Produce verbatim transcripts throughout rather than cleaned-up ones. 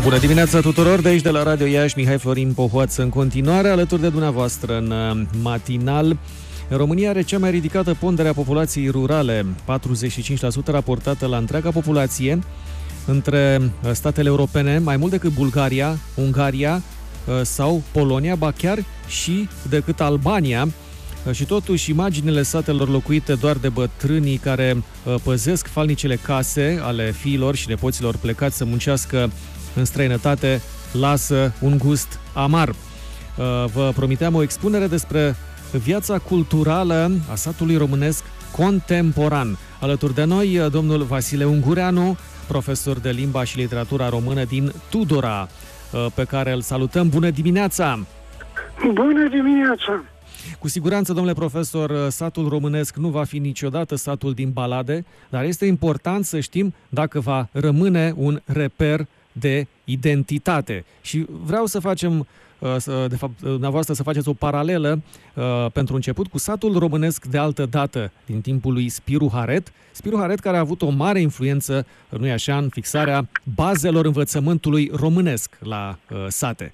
Bună dimineața tuturor, de aici de la Radio Iași, Mihai Florin Pohoață în continuare, alături de dumneavoastră în matinal. România are cea mai ridicată pondere a populației rurale, patruzeci și cinci la sută raportată la întreaga populație, între statele europene, mai mult decât Bulgaria, Ungaria sau Polonia, ba chiar și decât Albania. Și totuși, imaginile satelor locuite doar de bătrânii care păzesc falnicele case ale fiilor și nepoților plecați să muncească în străinătate lasă un gust amar. Vă promiteam o expunere despre viața culturală a satului românesc contemporan. Alături de noi, domnul Vasile Ungureanu, profesor de limba și literatura română din Tudora, pe care îl salutăm. Bună dimineața! Bună dimineața! Cu siguranță, domnule profesor, satul românesc nu va fi niciodată satul din balade, dar este important să știm dacă va rămâne un reper de identitate. Și vreau să facem, de fapt, dumneavoastră să faceți o paralelă pentru început cu satul românesc de altă dată, din timpul lui Spiru Haret. Spiru Haret, care a avut o mare influență, nu-i așa, în fixarea bazelor învățământului românesc la sate.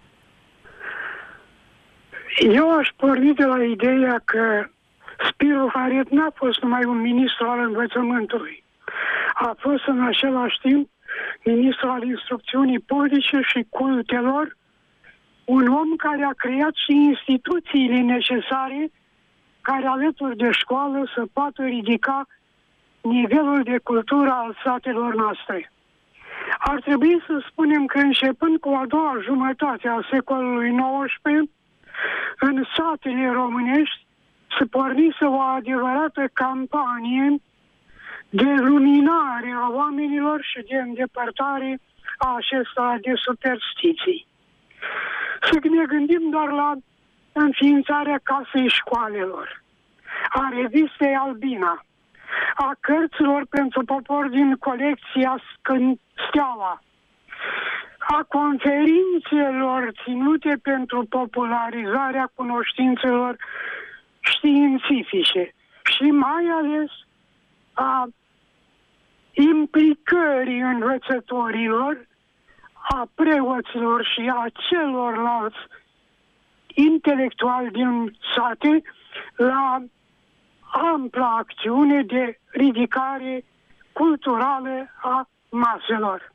Eu aș porni de la ideea că Spiru Haret n-a fost numai un ministru al învățământului. A fost în același timp ministru al instrucțiunii politice și cultelor, un om care a creat și instituțiile necesare care alături de școală să poată ridica nivelul de cultură al satelor noastre. Ar trebui să spunem că începând cu a doua jumătate a secolului nouăsprezece, în satele românești se pornise o adevărată campanie de luminare a oamenilor și de îndepărtare a acestora de superstiții. Să ne gândim doar la înființarea casei școalelor, a revistei Albina, a cărților pentru popor din colecția Steaua, a conferințelor ținute pentru popularizarea cunoștințelor științifice și mai ales a implicării învățătorilor, a preoților și a celorlalți intelectuali din sate la ampla acțiune de ridicare culturală a maselor.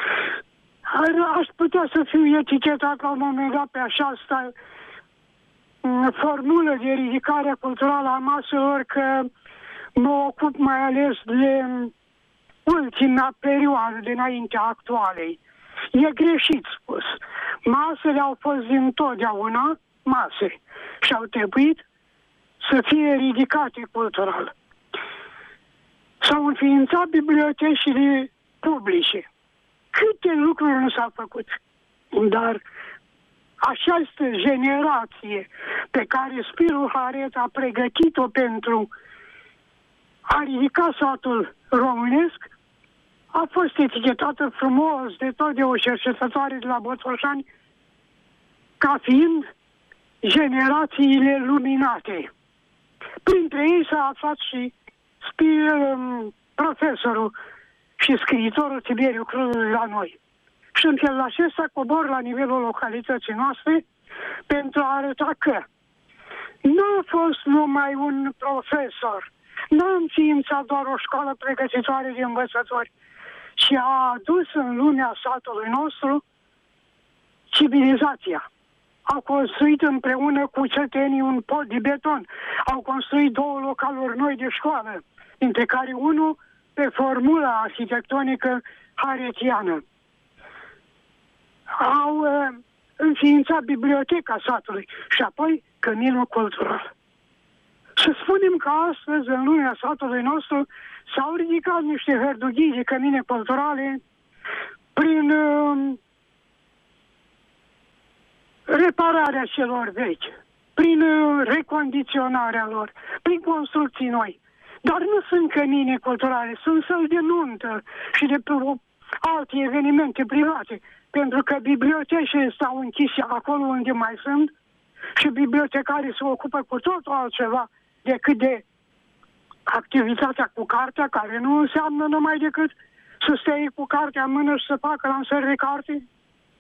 Aș putea să fiu etichetat la un moment dat pe această formulă de ridicare culturală a maselor că mă ocup mai ales de ultima perioadă dinaintea actualei. E greșit spus. Masele au fost dintotdeauna mase și au trebuit să fie ridicate cultural. S-au înființat bibliotecile publice. Câte lucruri nu s-au făcut. Dar această generație pe care Spiru Haret a pregătit-o pentru a ridica satul românesc a fost etichetată frumos de tot de o cercetătoare de la Botoșani ca fiind generațiile luminate. Printre ei s-a aflat și Spir, profesorul și scriitorul Tiberiu Crudu la noi. Și în felul acesta cobor la nivelul localității noastre pentru a arăta că nu a fost numai un profesor, nu a înființat doar o școală pregătitoare de învățători, ci a adus în lumea satului nostru civilizația. Au construit împreună cu cetățenii un pod de beton. Au construit două localuri noi de școală, dintre care unul pe formula arhitectonică haretiană. Au uh, înființat biblioteca satului și apoi căminul cultural. Să spunem că astăzi, în lumea satului nostru, s-au ridicat niște hărdughii de cămine culturale prin uh, repararea celor vechi, prin uh, recondiționarea lor, prin construcții noi. Dar nu sunt cămine culturale, sunt săli de nuntă și de alte evenimente private, pentru că bibliotecile stau închise acolo unde mai sunt și bibliotecarii se ocupă cu totul altceva decât de activitatea cu cartea, care nu înseamnă numai decât să stai cu cartea în mână și să facă lansări de carte,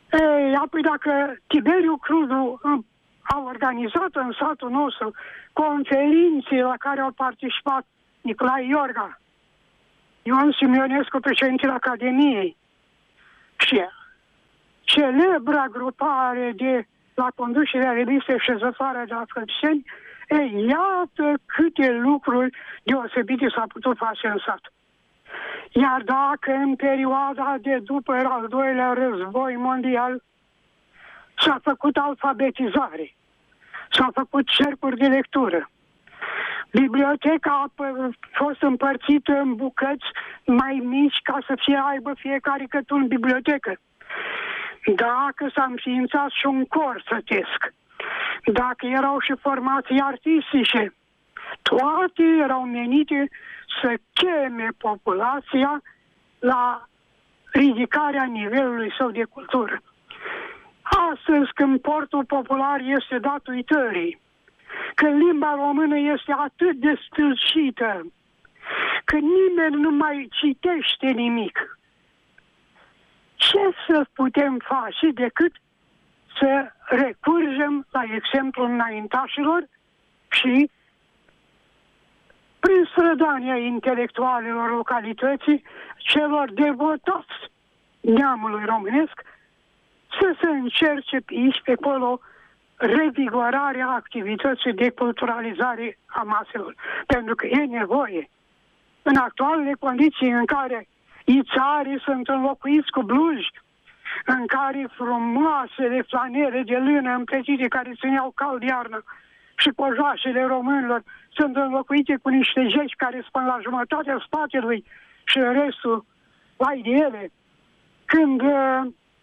Ei, apoi dacă Tiberiu Crudu a organizat în satul nostru conferințe la care au participat Nicolae Iorga, Ion Simionescu, președintele Academiei, și celebra grupare de la conducerea revistei Șezătoarea de la Fălțeni, ei, iată câte lucruri deosebite s-a putut face în sat. Iar dacă în perioada de după al doilea război mondial s-a făcut alfabetizare, s-a făcut cercuri de lectură, biblioteca a fost împărțită în bucăți mai mici ca să fie aibă fiecare cât un bibliotecă, dacă s-a înființat și un cor sătesc, dacă erau și formații artistice, toate erau menite să cheme populația la ridicarea nivelului său de cultură. Astăzi, când portul popular este dat uitării, când limba română este atât de stâlcită, că nimeni nu mai citește nimic, ce să putem face decât să recurgem la exemplul înaintașilor și prin strădania intelectualilor localității, celor devotați neamului românesc, să se încerce pe aici, pe acolo, revigorarea activității de culturalizare a maselor. Pentru că e nevoie. În actualele condiții în care ițarii sunt înlocuiți cu blugi, în care frumoasele flanele de lână împletite care țineau cald iarnă și cojoașele românilor sunt înlocuite cu niște geci care spun la jumătatea spatelui și restul vai de ele. Când uh,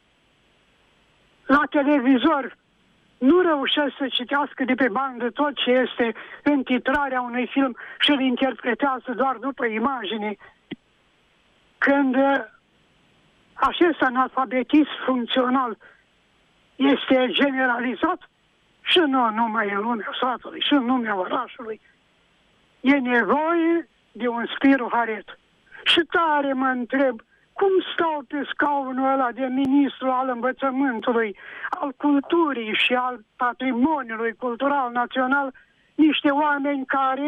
la televizor nu reușesc să citească de pe bandă tot ce este în titrarea unui film și îl interpretează doar după imagine, când uh, acest analfabetism funcțional este generalizat și nu numai în lumea satului, și în lumea orașului, e nevoie de un spiruharet. Și tare mă întreb, cum stau pe scaunul ăla de ministru al învățământului, al culturii și al patrimoniului cultural național, niște oameni care,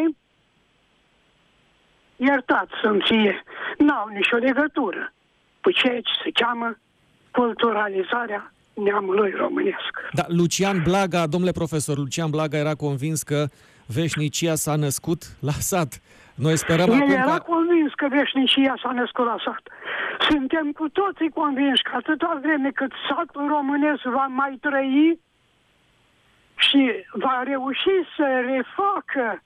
iertați să-mi fie, n-au nicio legătură cu ceea ce se cheamă culturalizarea neamului românesc. Da, Lucian Blaga, domnule profesor, Lucian Blaga era convins că veșnicia s-a născut la sat. Noi sperăm El acum era ca... convins că veșnicia s-a născut la sat. Suntem cu toții convinși că atâta vreme cât satul românesc va mai trăi și va reuși să refacă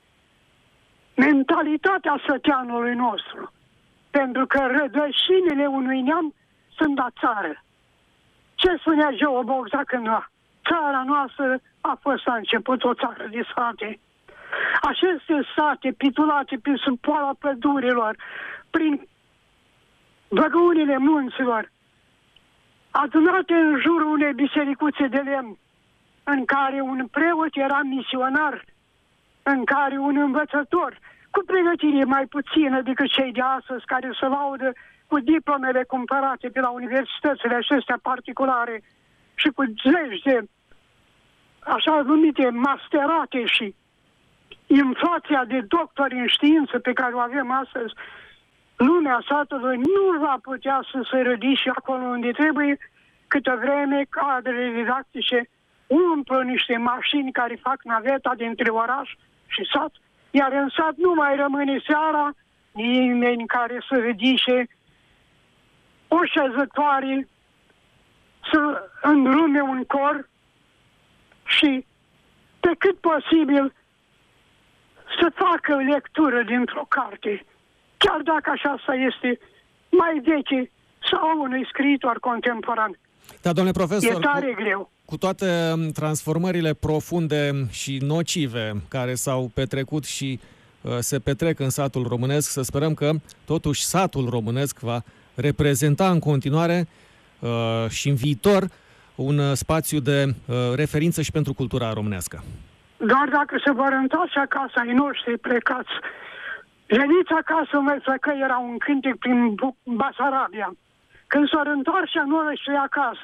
mentalitatea săteanului nostru, pentru că rădășinile unui neam sunt la țară. Ce spunea Geo Bogza cândva? Țara noastră a fost la început o țară de sate. Aceste sate pitulate pe sub poala pădurilor, prin văgăunile munților, adunate în jurul unei bisericuțe de lemn, în care un preot era misionar, în care un învățător, cu pregătire mai puțină decât cei de astăzi, care se laudă cu diplomele cumpărate pe la universitățile acestea particulare și cu zeci de așa numite masterate și inflația de doctori în știință pe care o avem astăzi, lumea satului nu va putea să se ridice acolo unde trebuie, câtă vreme cadrele didactice umplu niște mașini care fac naveta dintre oraș și sat, iar în sat nu mai rămâne seara nimeni care să ridice o șezătoare, să îndrume un cor și pe cât posibil să facă lectură dintr-o carte, chiar dacă așa este mai veche sau unui scriitor contemporan. Da, domnule profesor, e tare cu, greu. Cu toate transformările profunde și nocive care s-au petrecut și uh, se petrec în satul românesc, să sperăm că totuși satul românesc va reprezenta în continuare uh, și în viitor un uh, spațiu de uh, referință și pentru cultura românească. Doar dacă se vor întoarce acasă ai noștri plecați. Veniți acasă, măi, că era un cântec prin Basarabia. Când s-or întoarce noștri acasă,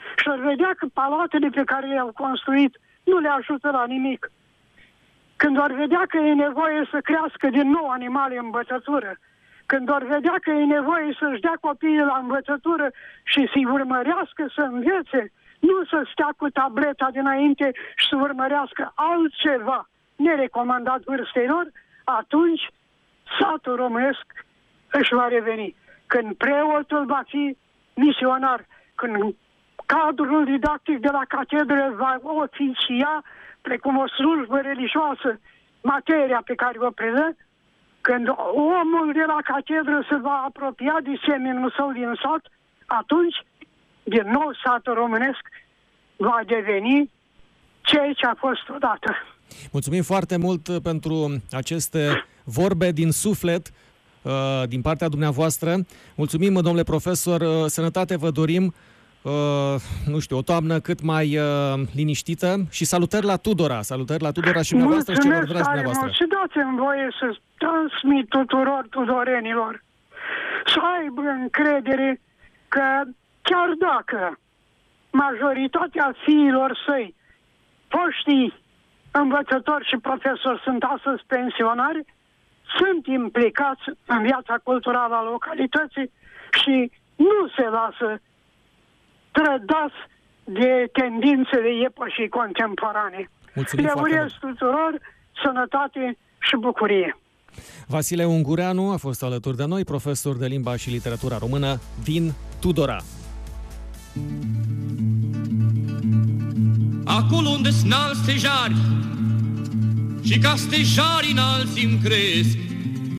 Și ar vedea că palatele pe care le-au construit nu le ajută la nimic. Când ar vedea că e nevoie să crească din nou animale în învățătură, când ar vedea că e nevoie să-și dea copiii la învățătură și să-i urmărească să învețe, nu să stea cu tableta dinainte și să urmărească altceva nerecomandat vârstelor, atunci satul românesc își va reveni. Când preotul va fi misionar, când cadrul didactic de la catedră va oficia, precum o slujbă religioasă, materia pe care o predă, când omul de la catedră se va apropia de semenul său din sat, atunci, din nou, satul românesc va deveni ceea ce a fost odată. Mulțumim foarte mult pentru aceste vorbe din suflet din partea dumneavoastră. Mulțumim, domnule profesor, sănătate vă dorim, nu știu, o toamnă cât mai liniștită și salutări la Tudora, salutări la Tudora și dumneavoastră și celor dragi dumneavoastră. Și dați-mi voie să transmit tuturor tudorenilor să aibă încredere că chiar dacă majoritatea fiilor săi, foștii învățători și profesori sunt astăzi pensionari, sunt implicați în viața culturală a localității și nu se lasă trădați de tendințele epoșii contemporane. Le urez tuturor sănătate și bucurie. Vasile Ungureanu a fost alături de noi, profesor de limba și literatura română din Tudora. Acolo unde-s înalți stejari și ca stejarii înalți îmi cresc,